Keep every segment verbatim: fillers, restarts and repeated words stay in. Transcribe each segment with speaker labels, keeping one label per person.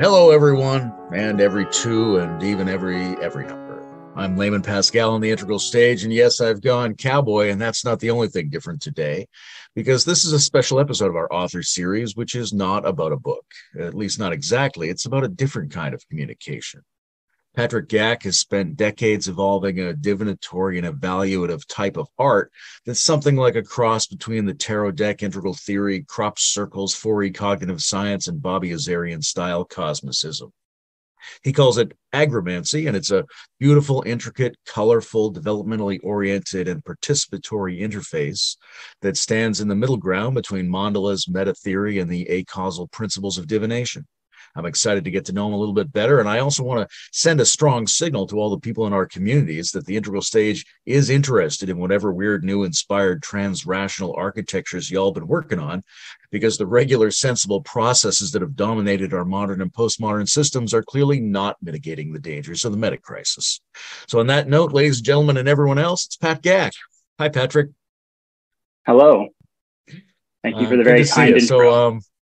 Speaker 1: Hello, everyone, and every two, and even every every number. I'm Layman Pascal on the Integral Stage, and yes, I've gone cowboy, and that's not the only thing different today, because this is a special episode of our author series, which is not about a book, at least not exactly. It's about a different kind of communication. Patrick Gach has spent decades evolving a divinatory and evaluative type of art that's something like a cross between the tarot deck, integral theory, crop circles, four E cognitive science, and Bobby Azarian style cosmicism. He calls it agromancy, and it's a beautiful, intricate, colorful, developmentally oriented, and participatory interface that stands in the middle ground between mandalas, meta theory, and the acausal principles of divination. I'm excited to get to know him a little bit better, and I also want to send a strong signal to all the people in our communities that the Integral Stage is interested in whatever weird, new, inspired, trans-rational architectures y'all been working on, because the regular, sensible processes that have dominated our modern and postmodern systems are clearly not mitigating the dangers of the meta crisis. So on that note, ladies and gentlemen, and everyone else, it's Pat Gach. Hi, Patrick.
Speaker 2: Hello. Thank you for the
Speaker 1: uh,
Speaker 2: very kind intro.
Speaker 1: So, um,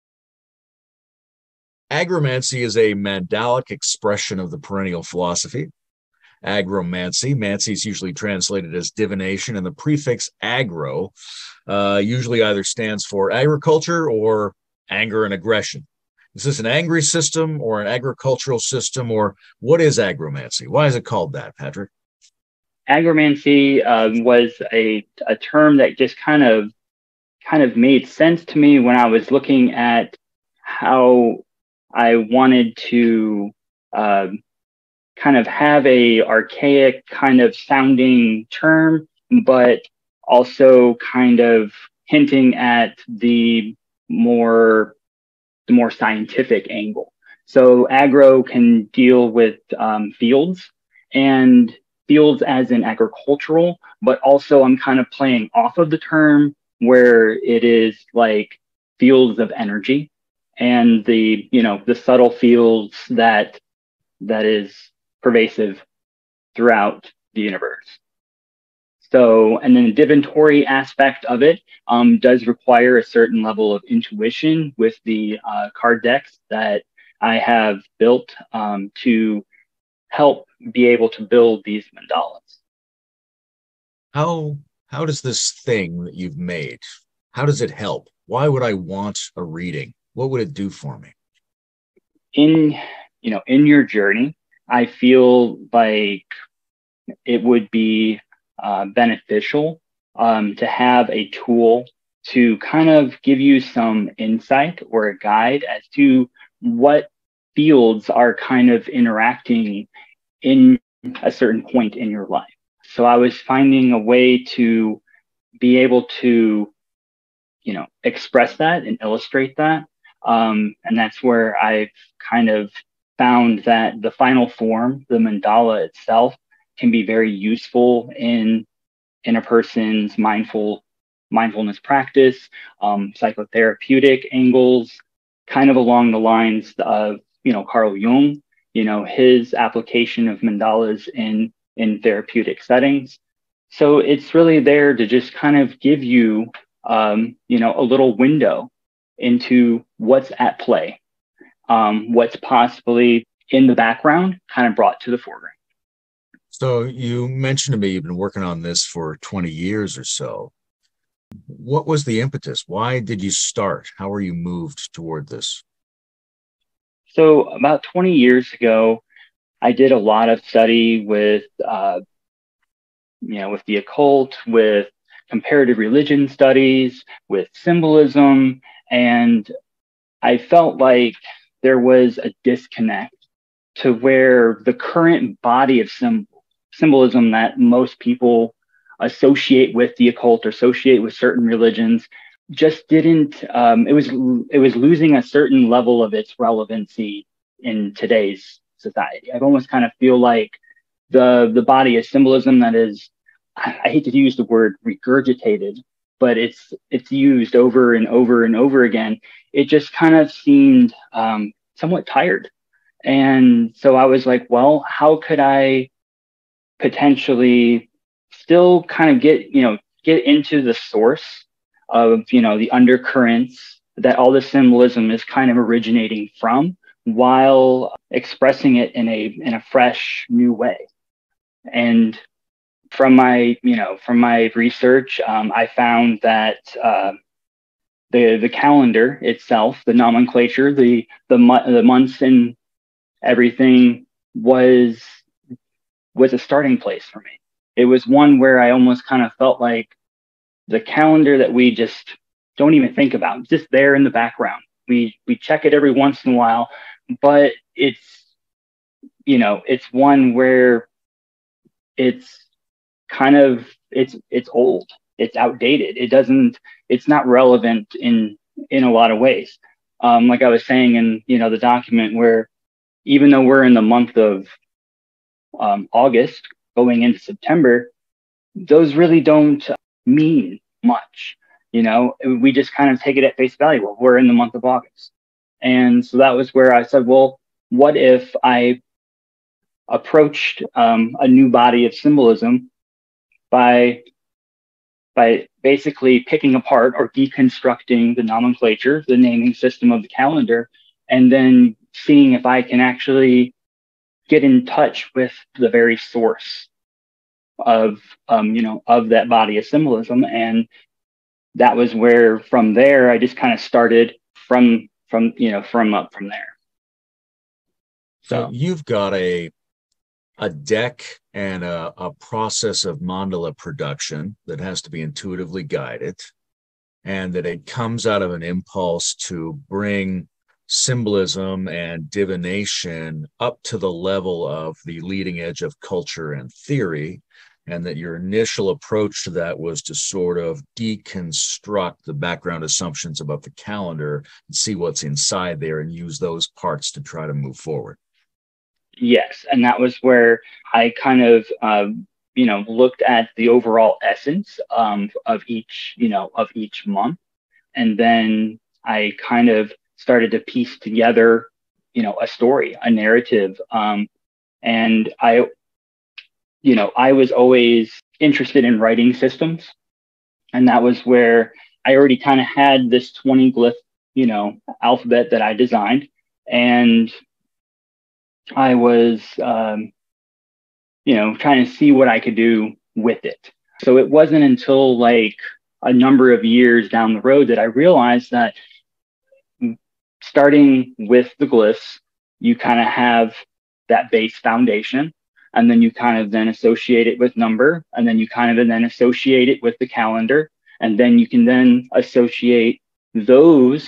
Speaker 1: agromancy is a mandalic expression of the perennial philosophy. Agromancy, mancy is usually translated as divination, and the prefix agro uh, usually either stands for agriculture or anger and aggression. Is this an angry system or an agricultural system, or what is agromancy? Why is it called that, Patrick?
Speaker 2: Agromancy um, was a, a term that just kind of kind of made sense to me when I was looking at how I wanted to uh, kind of have a archaic kind of sounding term, but also kind of hinting at the more the more scientific angle. So agro can deal with um, fields and fields as in agricultural, but also I'm kind of playing off of the term where it is like fields of energy and the, you know, the subtle fields that that is pervasive throughout the universe. So, and then the divinatory aspect of it um, does require a certain level of intuition with the uh, card decks that I have built um, to help be able to build these mandalas.
Speaker 1: How how does this thing that you've made, how does it help? Why would I want a reading? What would it do for me?
Speaker 2: In, you know, in your journey, I feel like it would be uh, beneficial um, to have a tool to kind of give you some insight or a guide as to what fields are kind of interacting in a certain point in your life. So I was finding a way to be able to, you know, express that and illustrate that. Um, and that's where I've kind of found that the final form, the mandala itself, can be very useful in in a person's mindful mindfulness practice, um, psychotherapeutic angles, kind of along the lines of, you know, Carl Jung, you know, his application of mandalas in in therapeutic settings. So it's really there to just kind of give you, um, you know, a little window into what's at play, um, what's possibly in the background, kind of brought to the foreground.
Speaker 1: So you mentioned to me you've been working on this for twenty years or so. What was the impetus? Why did you start? How were you moved toward this?
Speaker 2: So about twenty years ago, I did a lot of study with, uh, you know, with the occult, with comparative religion studies, with symbolism, and I felt like there was a disconnect to where the current body of sim- symbolism that most people associate with the occult or associate with certain religions just didn't, um, it was, it was losing a certain level of its relevancy in today's society. I've almost kind of feel like the, the body of symbolism that is, I hate to use the word regurgitated, but it's it's used over and over and over again. It just kind of seemed um, somewhat tired. And so I was like, well, how could I potentially still kind of get, you know, get into the source of, you know, the undercurrents that all the symbolism is kind of originating from, while expressing it in a in a fresh new way. And from my you know from my research, um, I found that uh, the the calendar itself, the nomenclature, the the mo- the months and everything was was a starting place for me. It was one where I almost kind of felt like the calendar that we just don't even think about, it's just there in the background. We we check it every once in a while, but it's you know it's one where it's kind of it's it's old, it's outdated. It doesn't it's not relevant in in a lot of ways. Um, like I was saying in you know the document, where even though we're in the month of um, August going into September, those really don't mean much. You know, we just kind of take it at face value. Well, we're in the month of August. And so that was where I said, well, what if I approached um, a new body of symbolism by by basically picking apart or deconstructing the nomenclature, the naming system of the calendar, and then seeing if I can actually get in touch with the very source of um, you know of that body of symbolism. And that was where from there I just kind of started from from you know from up from there.
Speaker 1: So
Speaker 2: So
Speaker 1: you've got a a deck and a, a process of mandala production that has to be intuitively guided, and that it comes out of an impulse to bring symbolism and divination up to the level of the leading edge of culture and theory, and that your initial approach to that was to sort of deconstruct the background assumptions about the calendar and see what's inside there and use those parts to try to move forward.
Speaker 2: yes, and that was where I kind of uh, you know looked at the overall essence um, of each you know of each month, and then I kind of started to piece together you know a story, a narrative, um, and I you know I was always interested in writing systems, and that was where I already kind of had this twenty glyph you know alphabet that I designed, and I was um, you know trying to see what I could do with it. So it wasn't until like a number of years down the road that I realized that starting with the glyphs, you kind of have that base foundation, and then you kind of then associate it with number, and then you kind of then associate it with the calendar, and then you can then associate those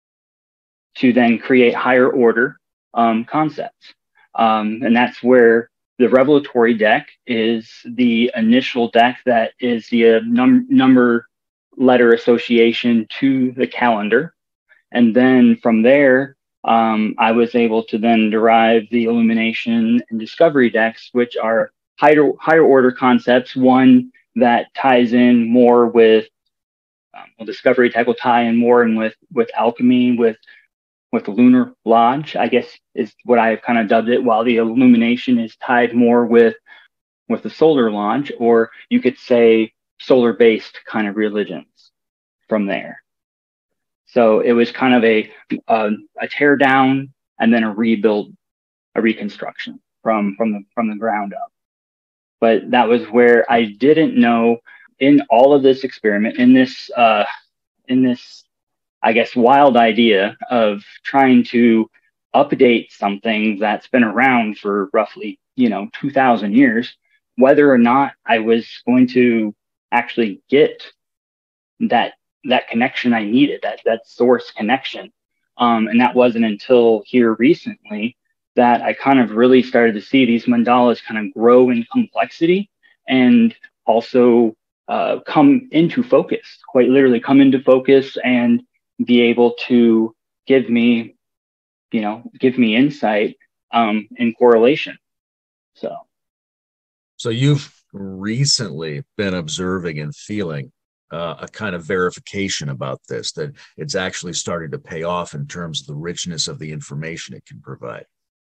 Speaker 2: to then create higher order um, concepts. Um, and that's where the revelatory deck is the initial deck that is the uh, num- number letter association to the calendar. And then from there, um, I was able to then derive the illumination and discovery decks, which are higher, higher order concepts. One that ties in more with um, well, discovery deck will tie in more and with with alchemy, with with the lunar lodge, I guess is what I've kind of dubbed it, while the illumination is tied more with with the solar lodge, or you could say solar based kind of religions from there. So it was kind of a a, a tear down and then a rebuild, a reconstruction from from the from the ground up. But that was where I didn't know, in all of this experiment, in this uh, in this I guess wild idea of trying to update something that's been around for roughly you know two thousand years, whether or not I was going to actually get that that connection I needed, that that source connection. Um, and that wasn't until here recently that I kind of really started to see these mandalas kind of grow in complexity, and also uh, come into focus, quite literally come into focus, and be able to give me, you know, give me insight um, in correlation. So,
Speaker 1: So you've recently been observing and feeling uh, a kind of verification about this, that it's actually starting to pay off in terms of the richness of the information it can provide.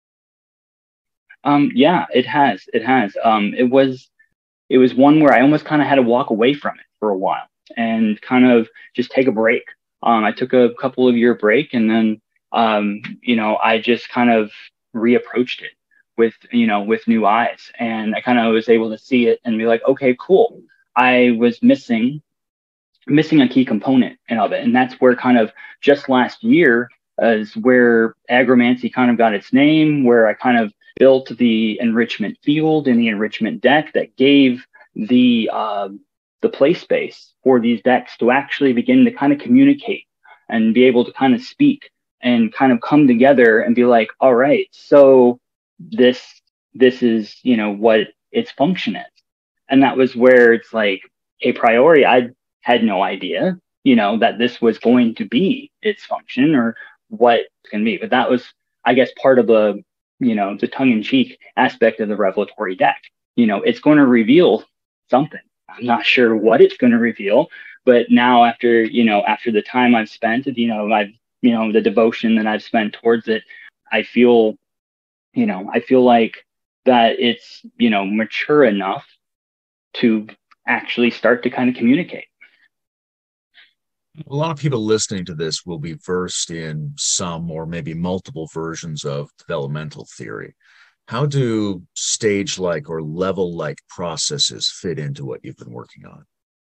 Speaker 2: um, yeah, it has, it has. Um, it was, it was one where I almost kind of had to walk away from it for a while and kind of just take a break. Um, I took a couple of year break, and then um, you know, I just kind of reapproached it with, you know, with new eyes. And I kind of was able to see it and be like, okay, cool. I was missing, missing a key component of it. And that's where kind of just last year is where agromancy kind of got its name, where I kind of built the enrichment field and the enrichment deck that gave the, uh, the play space for these decks to actually begin to kind of communicate and be able to kind of speak and kind of come together and be like, all right, so this, this is, you know, what its function is. And that was where it's like a priori. I had no idea, you know, that this was going to be its function or what it can be. But that was, I guess, part of the, you know, the tongue in cheek aspect of the revelatory deck. You know, it's going to reveal something. I'm not sure what it's going to reveal, but now after, you know, after the time I've spent, you know, I've, you know, the devotion that I've spent towards it, I feel, you know, I feel like that it's, you know, mature enough to actually start to kind of communicate.
Speaker 1: A lot of people listening to this will be versed in some or maybe multiple versions of developmental theory. How do stage-like or level-like processes fit into what you've been working on?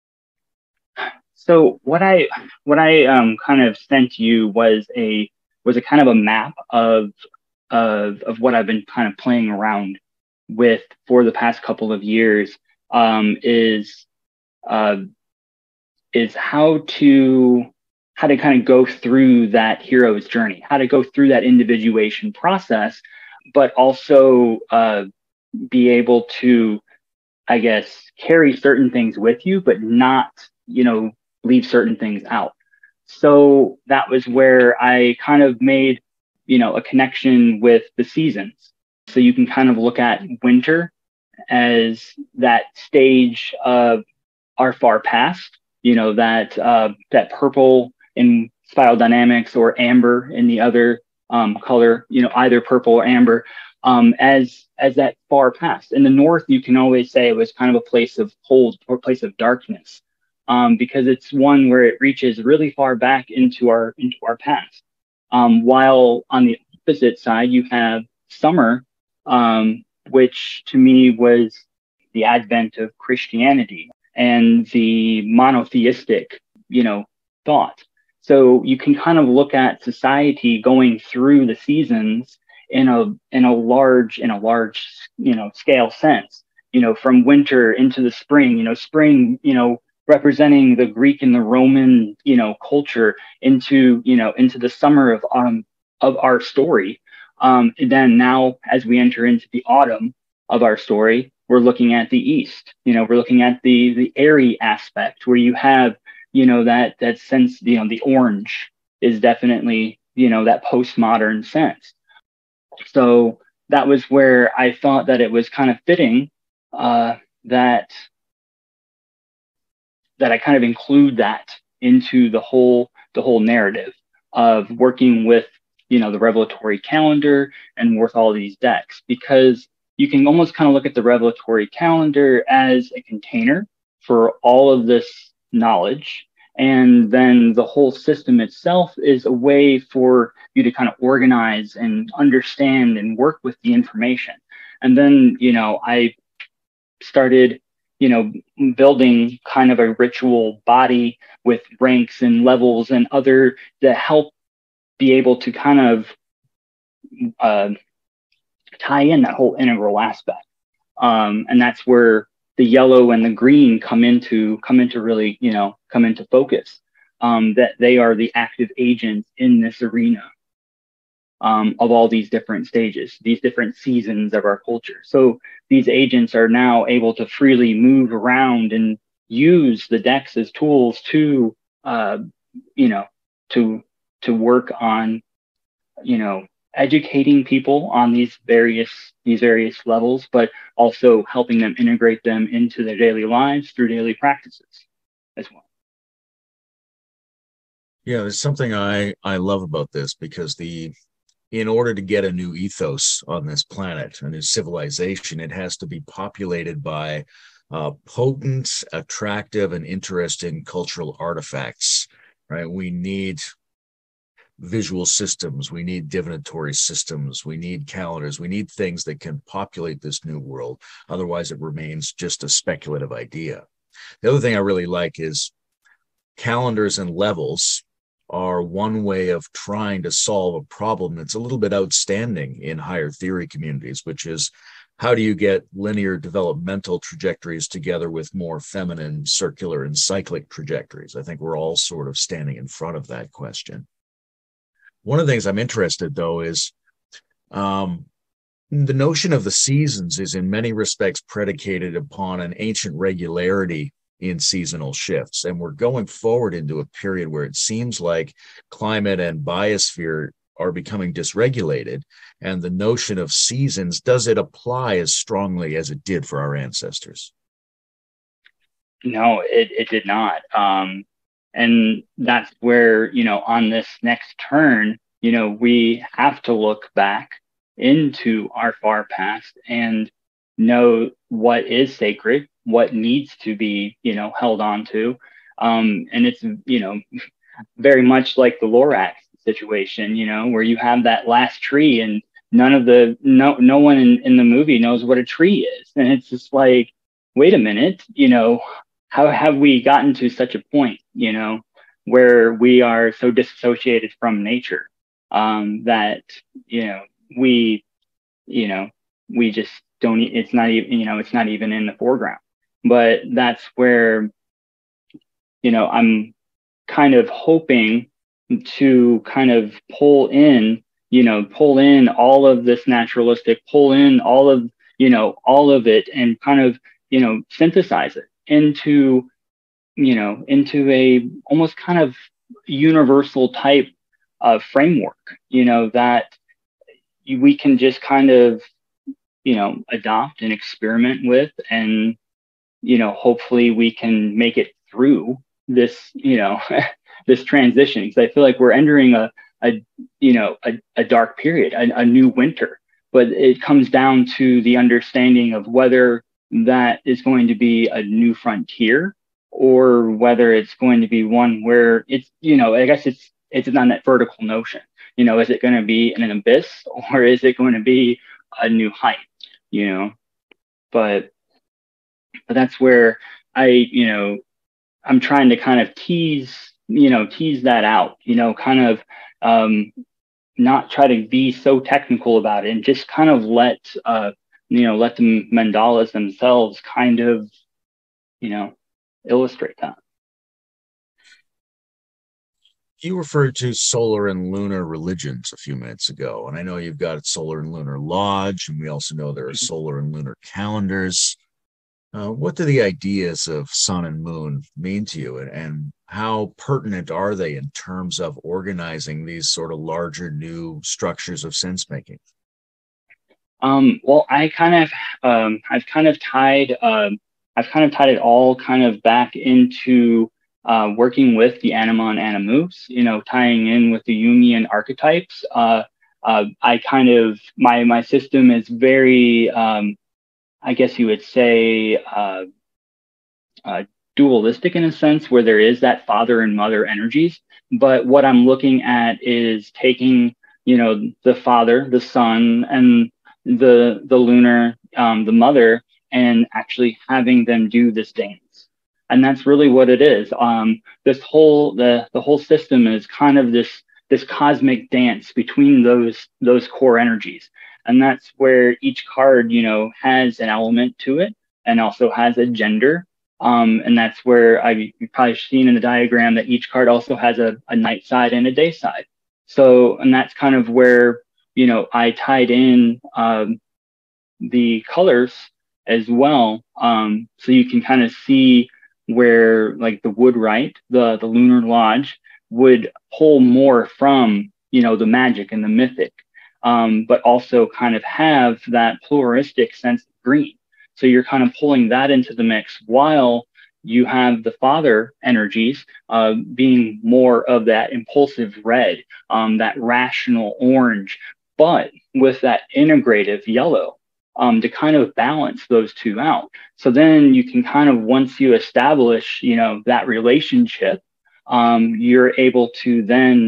Speaker 2: So what I what I um, kind of sent you was a was a kind of a map of of of what I've been kind of playing around with for the past couple of years. Um, is uh, is how to how to kind of go through that hero's journey, how to go through that individuation process, but also uh, be able to, I guess, carry certain things with you, but not, you know, leave certain things out. So that was where I kind of made, you know, a connection with the seasons. So you can kind of look at winter as that stage of our far past, you know, that uh, that purple in Spiral Dynamics or amber in the other um, color, you know, either purple or amber, um, as as that far past. In the north, you can always say it was kind of a place of cold or place of darkness, um, because it's one where it reaches really far back into our into our past. Um, while on the opposite side, you have summer, um, which to me was the advent of Christianity and the monotheistic, you know, thought. So you can kind of look at society going through the seasons in a in a large in a large you know scale sense. You know, from winter into the spring. You know, spring. You know, representing the Greek and the Roman you know culture into you know into the summer of um of our story. Um, and then now, as we enter into the autumn of our story, we're looking at the east. You know, we're looking at the the airy aspect where you have you know that that sense. You know, the orange is definitely you know that postmodern sense. So that was where I thought that it was kind of fitting uh, that that I kind of include that into the whole the whole narrative of working with you know the revelatory calendar and with all these decks, because you can almost kind of look at the revelatory calendar as a container for all of this knowledge. And then the whole system itself is a way for you to kind of organize and understand and work with the information. And then, you know, I started, you know, building kind of a ritual body with ranks and levels and other to help be able to kind of uh, tie in that whole integral aspect. Um, and that's where the yellow and the green come into come into really, you know, come into focus. Um, that they are the active agents in this arena um, of all these different stages, these different seasons of our culture. So these agents are now able to freely move around and use the decks as tools to, uh, you know, to to work on, you know, educating people on these various these various levels, but also helping them integrate them into their daily lives through daily practices as well.
Speaker 1: Yeah, there's something I I love about this, because the in order to get a new ethos on this planet, a new civilization, it has to be populated by uh, potent, attractive, and interesting cultural artifacts, right? We need visual systems. We need divinatory systems. We need calendars. We need things that can populate this new world. Otherwise, it remains just a speculative idea. The other thing I really like is calendars and levels are one way of trying to solve a problem that's a little bit outstanding in higher theory communities, which is how do you get linear developmental trajectories together with more feminine, circular, and cyclic trajectories? I think we're all sort of standing in front of that question. One of the things I'm interested, though, is um, the notion of the seasons is in many respects predicated upon an ancient regularity in seasonal shifts. And we're going forward into a period where it seems like climate and biosphere are becoming dysregulated. And the notion of seasons, does it apply as strongly as it did for our ancestors?
Speaker 2: No, it, it did not. Um, and that's where, you know, on this next turn, you know, we have to look back into our far past and know what is sacred, what needs to be, you know, held on to. Um, and it's, you know, very much like the Lorax situation, you know, where you have that last tree and none of the, no, no one in, in the movie knows what a tree is. And it's just like, wait a minute, you know, how have we gotten to such a point, you know, where we are so disassociated from nature um, that, you know, we, you know, we just don't, it's not even, you know, it's not even in the foreground. But that's where, you know, I'm kind of hoping to kind of pull in, you know, pull in all of this naturalistic, pull in all of, you know, all of it and kind of, you know, synthesize it into, you know, into a almost kind of universal type of framework, you know, that we can just kind of, you know, adopt and experiment with, and, you know, hopefully we can make it through this, you know, this transition. Because I feel like we're entering a, a you know, a, a dark period, a, a new winter. But it comes down to the understanding of whether that is going to be a new frontier or whether it's going to be one where it's, you know, I guess it's it's on that vertical notion. You know, is it going to be in an abyss or is it going to be a new height? You know, but but that's where I, you know, I'm trying to kind of tease, you know, tease that out, you know, kind of um, not try to be so technical about it and just kind of let, uh, you know, let the mandalas themselves kind of, you know, illustrate that.
Speaker 1: You referred to solar and lunar religions a few minutes ago, and I know you've got Solar and Lunar Lodge, and we also know there are solar and lunar calendars. Uh, what do the ideas of sun and moon mean to you, and, and how pertinent are they in terms of organizing these sort of larger new structures of sense making?
Speaker 2: Um, well, I kind of, um, I've kind of tied, um, I've kind of tied it all kind of back into uh, working with the anima and animus, you know, tying in with the Jungian archetypes. Uh, uh, I kind of, my, my system is very, um, I guess you would say, uh, uh, dualistic in a sense, where there is that father and mother energies. But what I'm looking at is taking, you know, the father, the sun, and the the lunar, um, the mother, and actually having them do this dance. And that's really what it is. Um, this whole the the whole system is kind of this this cosmic dance between those those core energies. And that's where each card, you know, has an element to it and also has a gender. Um, and that's where I've you've probably seen in the diagram that each card also has a, a night side and a day side. So, and that's kind of where, you know, I tied in um, the colors as well. Um, so you can kind of see where like the Woodwright, the, the Lunar Lodge would pull more from, you know, the magic and the mythic, um, but also kind of have that pluralistic sense of green. So you're kind of pulling that into the mix while you have the father energies uh, being more of that impulsive red, um, that rational orange, but with that integrative yellow um, to kind of balance those two out. So then you can kind of, once you establish, you know, that relationship, um, you're able to then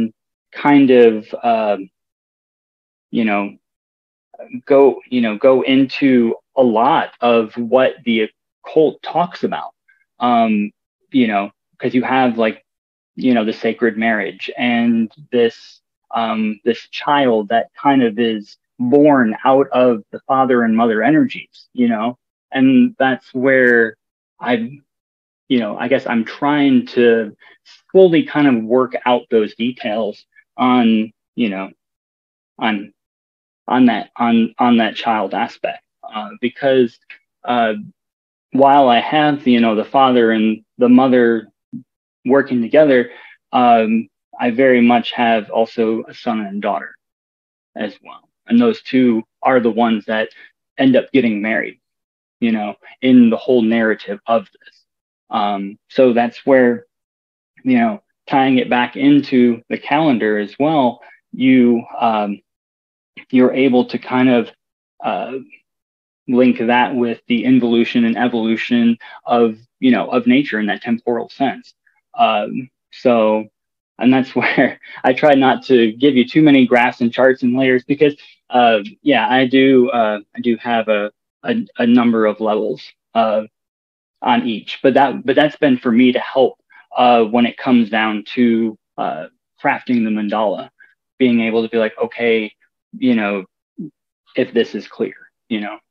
Speaker 2: kind of, um, you know, go, you know, go into a lot of what the occult talks about. Um, you know, because you have like, you know, the sacred marriage and this, um, this child that kind of is born out of the father and mother energies, you know, and that's where I, you know, I guess I'm trying to slowly kind of work out those details on, you know, on on that on on that child aspect, uh, because uh, while I have, you know, the father and the mother working together, um, I very much have also a son and daughter as well, and those two are the ones that end up getting married, you know, in the whole narrative of this. Um, so that's where, you know, tying it back into the calendar as well, you um, you're able to kind of uh, link that with the involution and evolution of, you know, of nature in that temporal sense. Um, so, and that's where I try not to give you too many graphs and charts and layers because, uh, yeah, I do uh, I do have a, a a number of levels uh, on each, but that but that's been for me to help uh, when it comes down to uh, crafting the mandala, being able to be like, okay, you know, if this is clear, you know.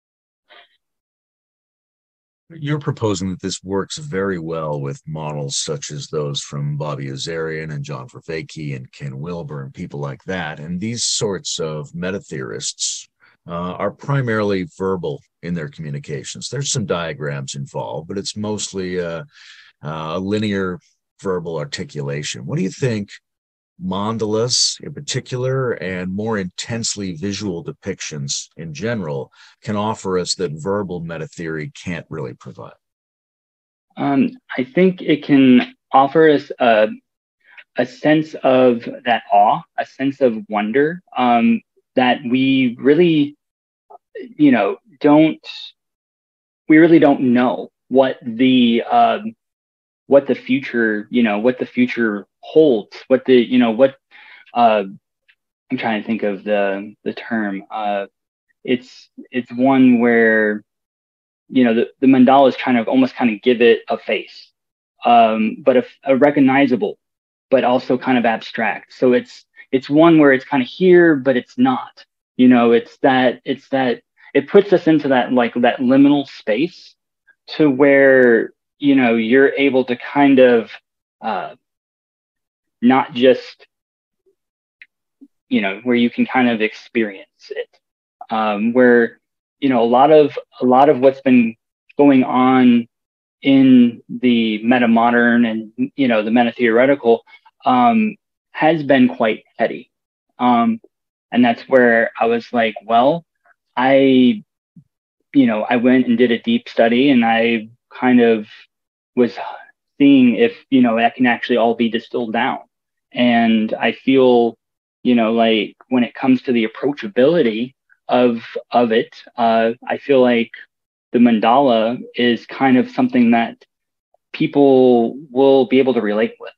Speaker 1: You're proposing that this works very well with models such as those from Bobby Azarian and John Vervaeke and Ken Wilber and people like that. And these sorts of meta theorists uh, are primarily verbal in their communications. There's some diagrams involved, but it's mostly a, a linear verbal articulation. What do you think mandalas in particular and more intensely visual depictions in general can offer us that verbal meta theory can't really provide?
Speaker 2: Um, I think it can offer us a, a sense of that awe, a sense of wonder, um, that we really, you know, don't, we really don't know what the, um, what the future, you know, what the future holds, what the, you know, what, uh, I'm trying to think of the, the term. Uh, it's, it's one where, you know, the, the mandala is trying to almost kind of give it a face, um, but a, a recognizable, but also kind of abstract. So it's it's one where it's kind of here, but it's not. You know, it's that it's that it puts us into that like that liminal space to where, you know, you're able to kind of uh, not just, you know, where you can kind of experience it, um, where, you know, a lot of a lot of what's been going on in the meta modern and, you know, the meta theoretical, um, has been quite heady. Um, and that's where I was like, well, I, you know, I went and did a deep study and I kind of was seeing if, you know, that can actually all be distilled down. And I feel, you know, like when it comes to the approachability of, of it, uh, I feel like the mandala is kind of something that people will be able to relate with.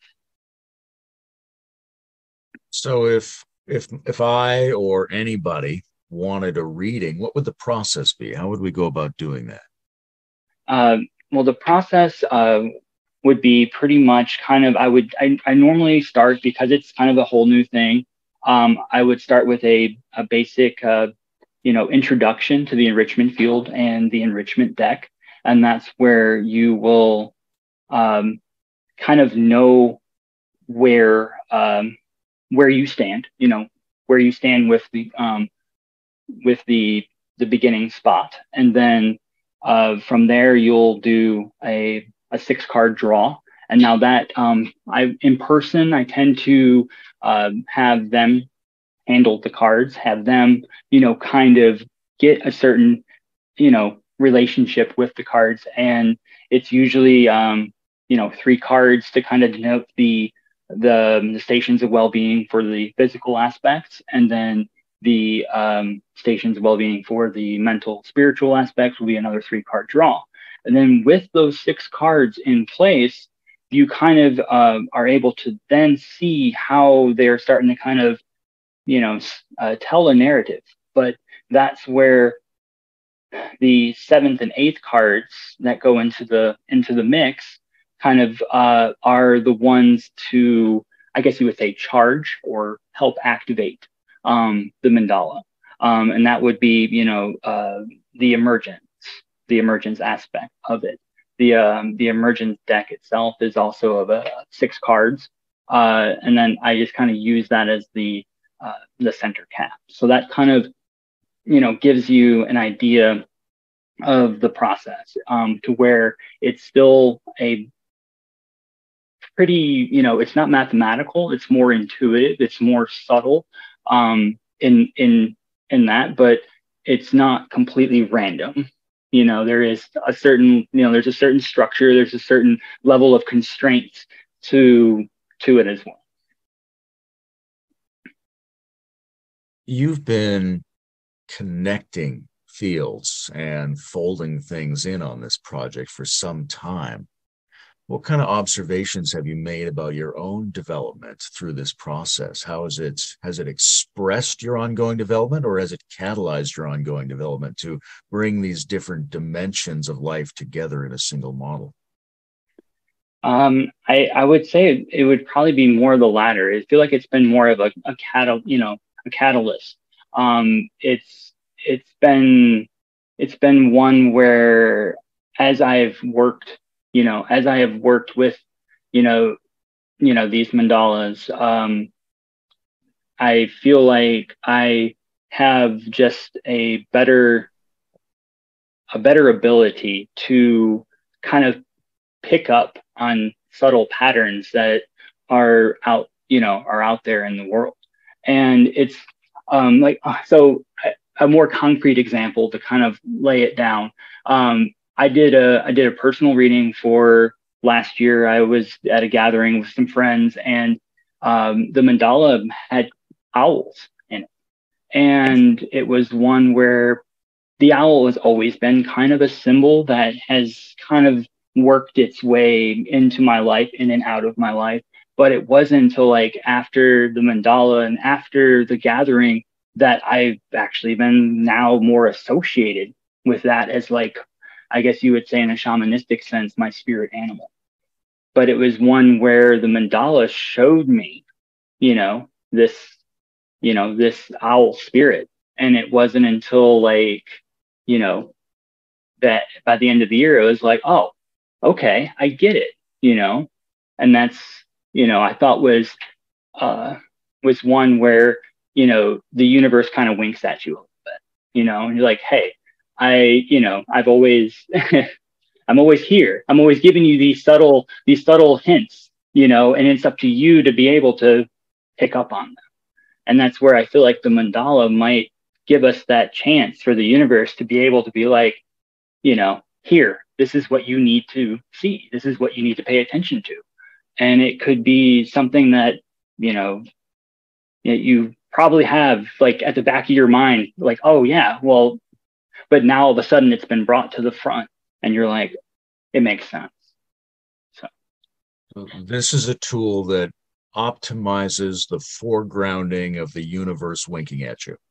Speaker 1: So if if if I or anybody wanted a reading, what would the process be? How would we go about doing that?
Speaker 2: Uh, well, the process uh, would be pretty much kind of, I would, I, I normally start because it's kind of a whole new thing. Um, I would start with a, a basic, uh, you know, introduction to the enrichment field and the enrichment deck. And that's where you will um, kind of know where, um, where you stand, you know, where you stand with the, um, with the, the beginning spot. And then uh, from there, you'll do a, a six card draw. And now that um, I, in person, I tend to uh, have them handle the cards, have them, you know, kind of get a certain, you know, relationship with the cards. And it's usually, um, you know, three cards to kind of denote the, the, the stations of well-being for the physical aspects. And then the um, stations of well-being for the mental, spiritual aspects will be another three card draw. And then with those six cards in place, you kind of uh, are able to then see how they're starting to kind of, you know, uh, tell a narrative. But that's where the seventh and eighth cards that go into the into the mix kind of uh, are the ones to, I guess you would say, charge or help activate um, the mandala, um, and that would be, you know, uh, the emergence, the emergence aspect of it. The um, the emergence deck itself is also of a six cards, uh, and then I just kind of use that as the uh, the center cap. So that kind of, you know, gives you an idea of the process, um, to where it's still a pretty, you know, it's not mathematical, it's more intuitive, it's more subtle, um, in in in that, but it's not completely random. You know, there is a certain, you know, there's a certain structure, there's a certain level of constraints to to it as well.
Speaker 1: You've been connecting fields and folding things in on this project for some time. What kind of observations have you made about your own development through this process? How has it has it expressed your ongoing development, or has it catalyzed your ongoing development to bring these different dimensions of life together in a single model?
Speaker 2: Um, I, I would say it, it would probably be more the latter. I feel like it's been more of a, a catal, you know, a catalyst. Um, it's it's been it's been one where, as I've worked, you know, as I have worked with, you know, you know, these mandalas, um, I feel like I have just a better a better ability to kind of pick up on subtle patterns that are out, you know, are out there in the world. And it's um, like, so a, a more concrete example to kind of lay it down. Um, I did a, I did a personal reading for last year. I was at a gathering with some friends, and um, the mandala had owls in it. And it was one where the owl has always been kind of a symbol that has kind of worked its way into my life, in and out of my life. But it wasn't until like after the mandala and after the gathering that I've actually been now more associated with that as, like, I guess you would say in a shamanistic sense, my spirit animal. But it was one where the mandala showed me, you know, this, you know, this owl spirit. And it wasn't until, like, you know, that by the end of the year, it was like, oh, okay, I get it, you know. And that's, you know, I thought was uh was one where, you know, the universe kind of winks at you a little bit, you know, and you're like, hey, I, you know, I've always I'm always here. I'm always giving you these subtle, these subtle hints, you know, and it's up to you to be able to pick up on them. And that's where I feel like the mandala might give us that chance for the universe to be able to be like, you know, here, this is what you need to see. This is what you need to pay attention to. And it could be something that, you know, you probably have like at the back of your mind, like, oh yeah, well, but now all of a sudden it's been brought to the front and you're like, it makes sense. So,
Speaker 1: so this is a tool that optimizes the foregrounding of the universe winking at you.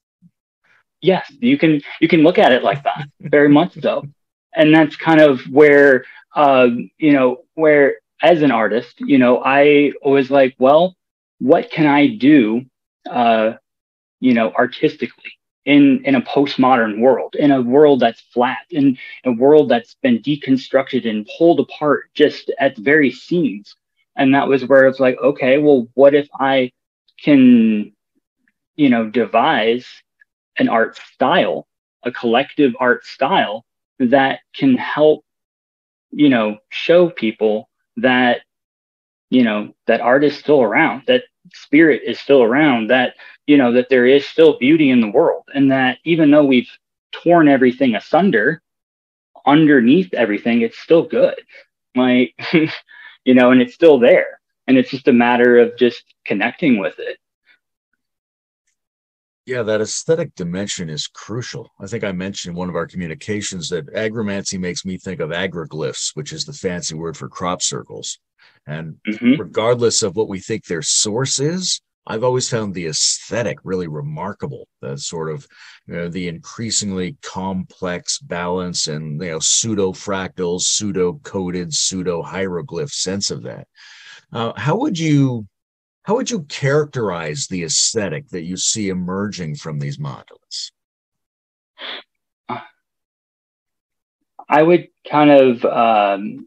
Speaker 2: Yes, you can you can look at it like that, very much so. And that's kind of where, uh, you know, where as an artist, you know, I was like, well, what can I do, uh, you know, artistically in in a postmodern world, in a world that's flat, in a world that's been deconstructed and pulled apart just at the very seams. And that was where it's like, okay, well, what if I can, you know, devise an art style, a collective art style that can help, you know, show people that, you know, that art is still around, that spirit is still around, that, you know, that there is still beauty in the world. And that even though we've torn everything asunder, underneath everything, it's still good. Like, you know, and it's still there. And it's just a matter of just connecting with it.
Speaker 1: Yeah, that aesthetic dimension is crucial. I think I mentioned in one of our communications that agromancy makes me think of agroglyphs, which is the fancy word for crop circles. And
Speaker 2: Mm-hmm.
Speaker 1: regardless of what we think their source is, I've always found the aesthetic really remarkable. The sort of, you know, the increasingly complex balance and, you know, pseudo fractals, pseudo coded, pseudo hieroglyph sense of that. Uh, how would you how would you characterize the aesthetic that you see emerging from these mandalas?
Speaker 2: I would kind of um,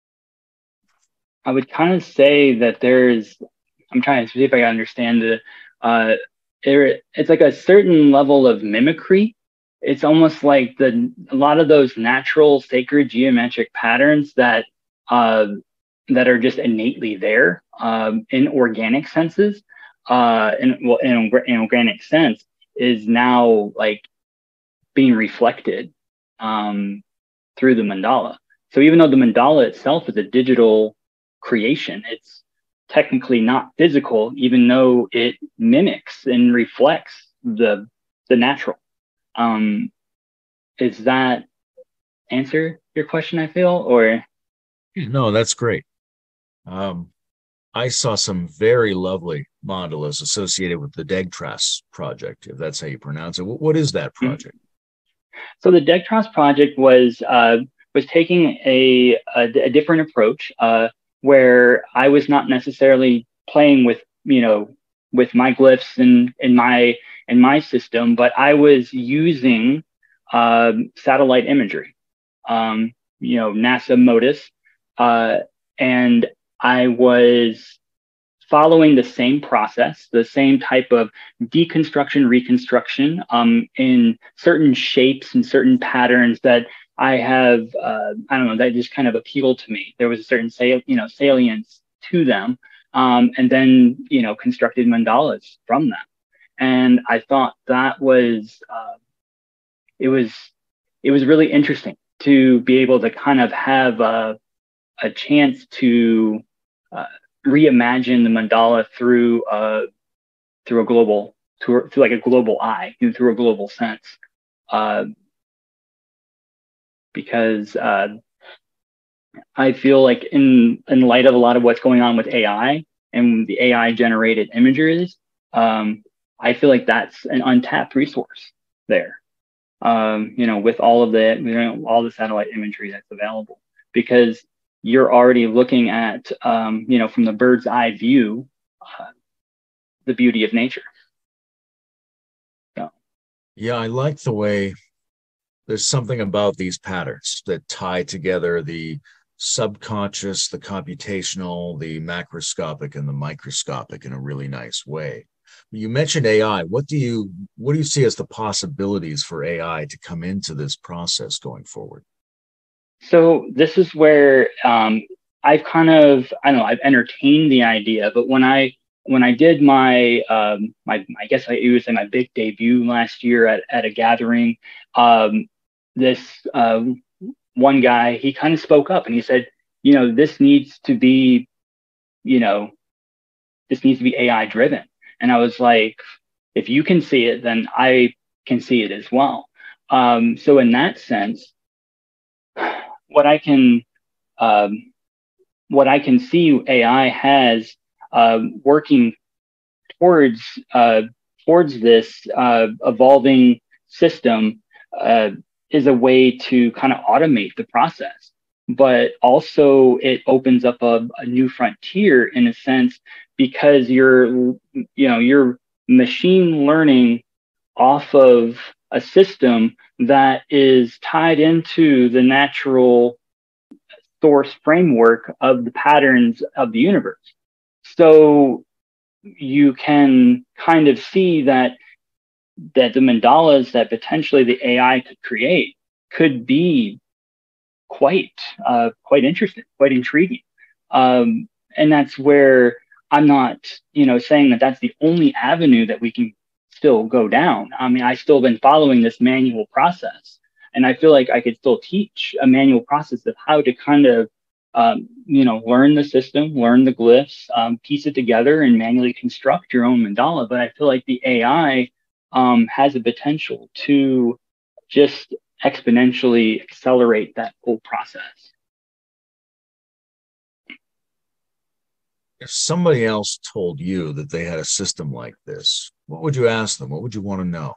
Speaker 2: I would kind of say that there's, I'm trying to see if I can understand the, uh, it, it's like a certain level of mimicry. It's almost like the, a lot of those natural sacred geometric patterns that, uh, that are just innately there, um, in organic senses, uh, in, well, in, in organic sense is now like being reflected, um, through the mandala. So even though the mandala itself is a digital creation, it's technically not physical, even though it mimics and reflects the the natural. Um, is that answer your question? I feel, or
Speaker 1: No, that's great. Um, I saw some very lovely mandalas associated with the Degtras project, if that's how you pronounce it. What, what is that project?
Speaker 2: So the Degtras project was uh, was taking a, a, a different approach, uh, where I was not necessarily playing with, you know, with my glyphs and in my in my system, but I was using um, satellite imagery, um, you know, NASA MODIS, uh, and I was following the same process, the same type of deconstruction, reconstruction, um, in certain shapes and certain patterns that I have, uh, I don't know, that just kind of appealed to me. There was a certain, sal- you know, salience to them, um, and then, you know, constructed mandalas from them. And I thought that was, uh, it was, it was really interesting to be able to kind of have a, a chance to uh, reimagine the mandala through uh, through a global through, through like a global eye, through a global sense, uh, because uh, I feel like in in light of a lot of what's going on with A I and the A I generated images, um, I feel like that's an untapped resource there. Um, you know, with all of the you know, all the satellite imagery that's available, because you're already looking at, um, you know, from the bird's eye view, uh, the beauty of nature. So,
Speaker 1: Yeah, I like the way there's something about these patterns that tie together the subconscious, the computational, the macroscopic, and the microscopic in a really nice way. You mentioned A I. What do you what do you see as the possibilities for A I to come into this process going forward?
Speaker 2: so this is where um, I've kind of, I don't know, I've entertained the idea, but when I when I did my um, my I guess I it was my big debut last year at at a gathering, um, this um, one guy, he kind of spoke up and he said, you know, this needs to be, you know, this needs to be A I driven. And I was like, if you can see it, then I can see it as well. Um, so in that sense, what I can um, what I can see A I has um, working towards uh, towards this uh, evolving system uh, is a way to kind of automate the process, but also it opens up a, a new frontier in a sense, because you're you know you're machine learning off of a system that is tied into the natural source framework of the patterns of the universe. So you can kind of see that that the mandalas that potentially the A I could create could be quite uh, quite interesting, quite intriguing, um, and that's where I'm not, you know, saying that that's the only avenue that we can still go down. I mean, I still been following this manual process, and I feel like I could still teach a manual process of how to kind of, um, you know, learn the system, learn the glyphs, um, piece it together, and manually construct your own mandala. But I feel like the A I um, has a potential to just exponentially accelerate that whole process.
Speaker 1: If somebody else told you that they had a system like this, what would you ask them? What would you want to know?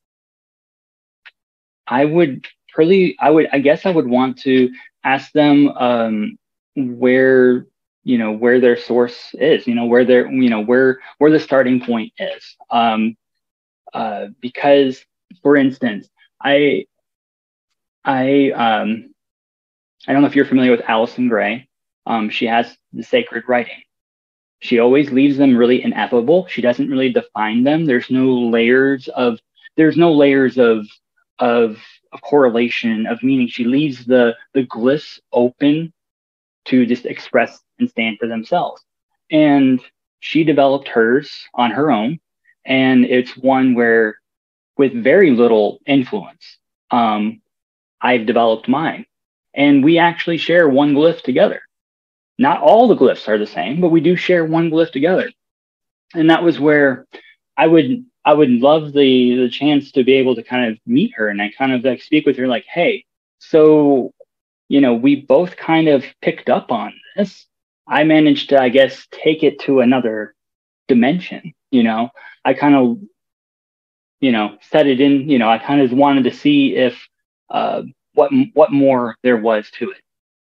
Speaker 2: I would really, I would, I guess I would want to ask them um, where, you know, where their source is, you know, where their, you know, where, where the starting point is. Um, uh, because, for instance, I, I, um, I don't know if you're familiar with Alison Gray. Um, she has the sacred writing. She always leaves them really ineffable. She doesn't really define them. There's no layers of there's no layers of of, of correlation of meaning. She leaves the the glyphs open to just express and stand for themselves. And she developed hers on her own, and it's one where with very little influence, um, I've developed mine, and we actually share one glyph together. Not all the glyphs are the same, but we do share one glyph together. And that was where I would I would love the the chance to be able to kind of meet her and I kind of like speak with her like, hey, so you know, we both kind of picked up on this. I managed to, I guess, take it to another dimension. You know, I kind of, you know, set it in. You know, I kind of wanted to see if uh, what what more there was to it.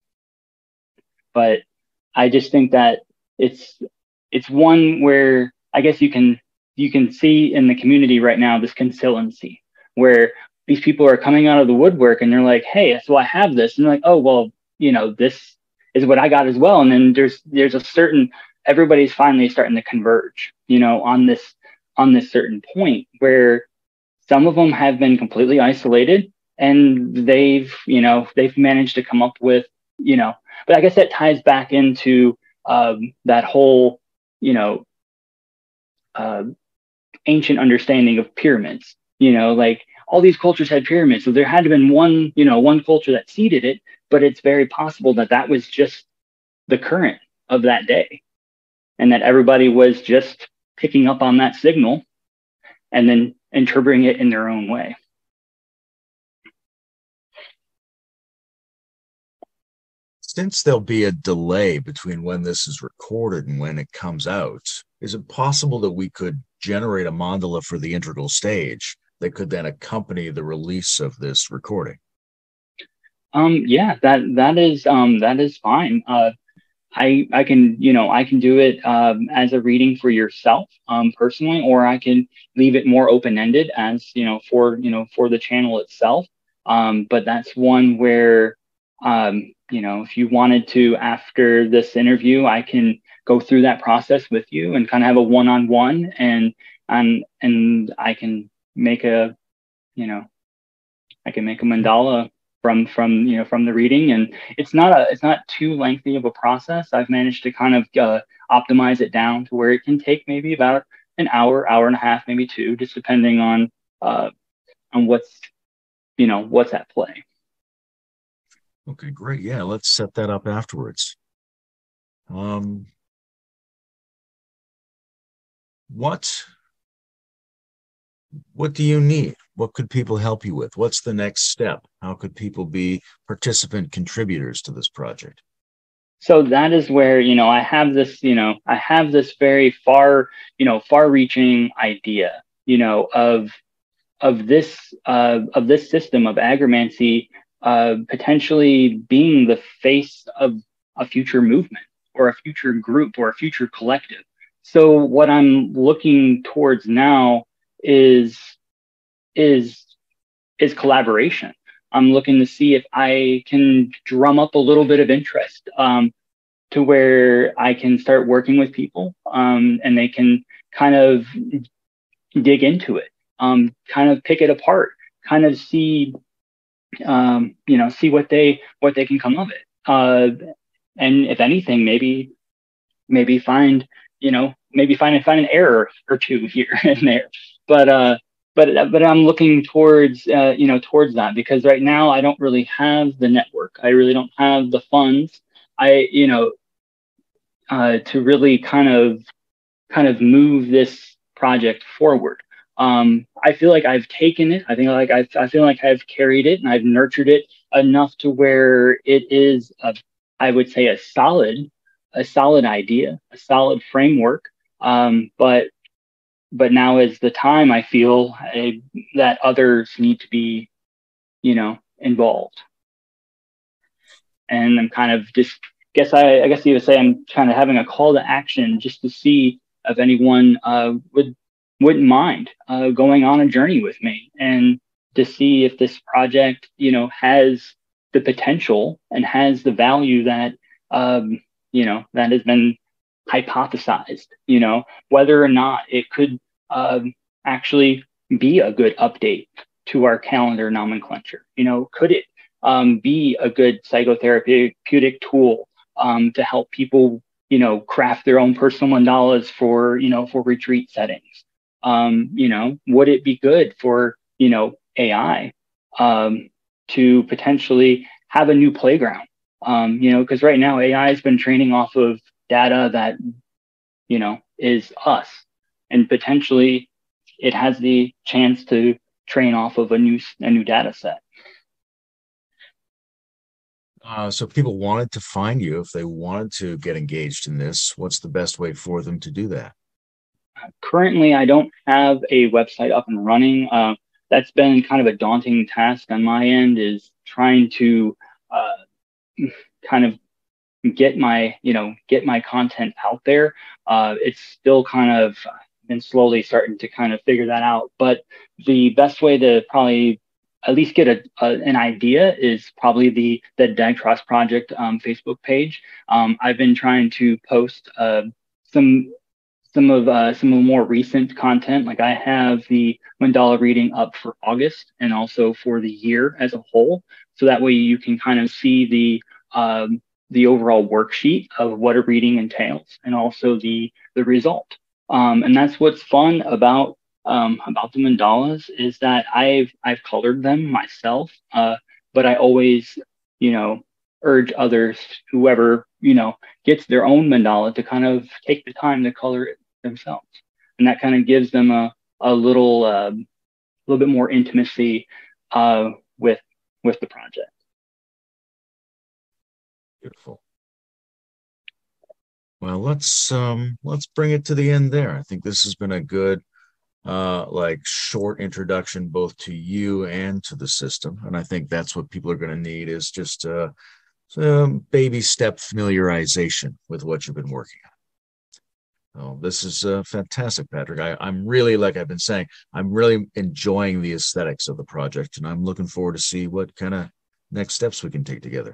Speaker 2: But I just think that it's it's one where I guess you can you can see in the community right now this consistency where these people are coming out of the woodwork and they're like, hey, so I have this, and they're like, oh well, you know, this is what I got as well. And then there's there's a certain everybody's finally starting to converge, you know, on this on this certain point where some of them have been completely isolated and they've, you know, they've managed to come up with, you know, but I guess that ties back into um, that whole, you know, uh, ancient understanding of pyramids. You know, like all these cultures had pyramids, so there had to have been one, you know, one culture that seeded it. But it's very possible that that was just the current of that day, and that everybody was just picking up on that signal and then interpreting it in their own way.
Speaker 1: Since there'll be a delay between when this is recorded and when it comes out, is it possible that we could generate a mandala for the integral stage that could then accompany the release of this recording?
Speaker 2: Um, yeah, that that is um, that is fine. Uh, I I can you know I can do it um, as a reading for yourself um, personally, or I can leave it more open ended as you know for you know for the channel itself. Um, but that's one where um, you know if you wanted to after this interview, I can go through that process with you and kind of have a one on one, and and and I can make a you know I can make a mandala from from you know from the reading, and it's not a it's not too lengthy of a process. I've managed to kind of uh, optimize it down to where it can take maybe about an hour, hour and a half, maybe two, just depending on uh, on what's you know what's at play.
Speaker 1: Okay, great. Yeah, let's set that up afterwards. Um, what what do you need? What could people help you with? What's the next step? How could people be participant contributors to this project?
Speaker 2: So that is where you know I have this you know I have this very far you know far-reaching idea you know of of this uh, of this system of agromancy uh, potentially being the face of a future movement or a future group or a future collective. So what I'm looking towards now is is is collaboration. I'm looking to see if I can drum up a little bit of interest um, to where I can start working with people um, and they can kind of dig into it, um, kind of pick it apart, kind of see, um, you know, see what they what they can come of it. Uh, and if anything, maybe maybe find, you know, maybe find find an error or two here and there. But uh, but but I'm looking towards uh, you know towards that because right now I don't really have the network. I really don't have the funds. I you know uh, to really kind of kind of move this project forward. Um, I feel like I've taken it. I think like I, I feel like I've carried it and I've nurtured it enough to where it is, a, I would say, a solid a solid idea, a solid framework. Um, but but now is the time I feel uh, that others need to be, you know, involved. And I'm kind of just guess I, I guess you would say I'm kind of having a call to action just to see if anyone uh, would wouldn't mind uh, going on a journey with me and to see if this project, you know, has the potential and has the value that um, you know that has been hypothesized. You know, whether or not it could um, actually be a good update to our calendar nomenclature. You know, could it um, be a good psychotherapeutic tool um, to help people, you know, craft their own personal mandalas for, you know, for retreat settings? Um, you know, would it be good for, you know, A I um, to potentially have a new playground? Um, you know, because right now A I has been training off of data that, you know, is us, and potentially it has the chance to train off of a new a new data set.
Speaker 1: Uh, so if people wanted to find you, if they wanted to get engaged in this, what's the best way for them to do that?
Speaker 2: Currently, I don't have a website up and running. Uh, that's been kind of a daunting task on my end, is trying to uh, kind of get my, you know, get my content out there. Uh, it's still kind of been slowly starting to kind of figure that out. But the best way to probably at least get a, a an idea is probably the the Dag Trust Project um, Facebook page. Um, I've been trying to post uh, some some of uh, some of the more recent content. Like I have the mandala reading up for August and also for the year as a whole. So that way you can kind of see the um, the overall worksheet of what a reading entails and also the the result. Um, and that's what's fun about um, about the mandalas, is that I've I've colored them myself, uh, but I always, you know, urge others, whoever, you know, gets their own mandala, to kind of take the time to color it themselves, and that kind of gives them a a little a uh, little bit more intimacy uh, with with the project.
Speaker 1: Beautiful. Well, let's um let's bring it to the end there. I think this has been a good uh like short introduction both to you and to the system. And I think that's what people are going to need, is just uh some baby step familiarization with what you've been working on. Oh, this is uh, fantastic, Patrick. I, I'm really, like I've been saying, I'm really enjoying the aesthetics of the project, and I'm looking forward to see what kind of next steps we can take together.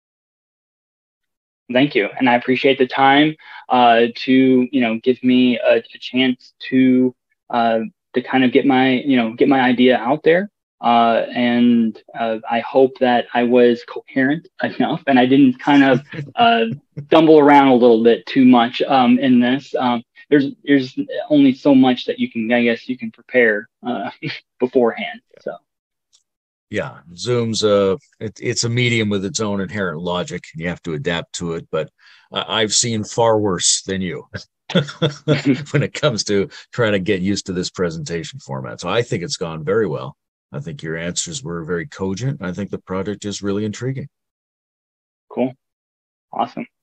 Speaker 2: Thank you, and I appreciate the time uh, to, you know, give me a, a chance to uh, to kind of get my, you know, get my idea out there. Uh, and uh, I hope that I was coherent enough, and I didn't kind of uh, stumble around a little bit too much um, in this. Um, there's there's only so much that you can, I guess, you can prepare uh, beforehand. So.
Speaker 1: Yeah, Zoom's a it, it's a medium with its own inherent logic, and you have to adapt to it. But uh, I've seen far worse than you when it comes to trying to get used to this presentation format. So I think it's gone very well. I think your answers were very cogent. I think the project is really intriguing.
Speaker 2: Cool. Awesome.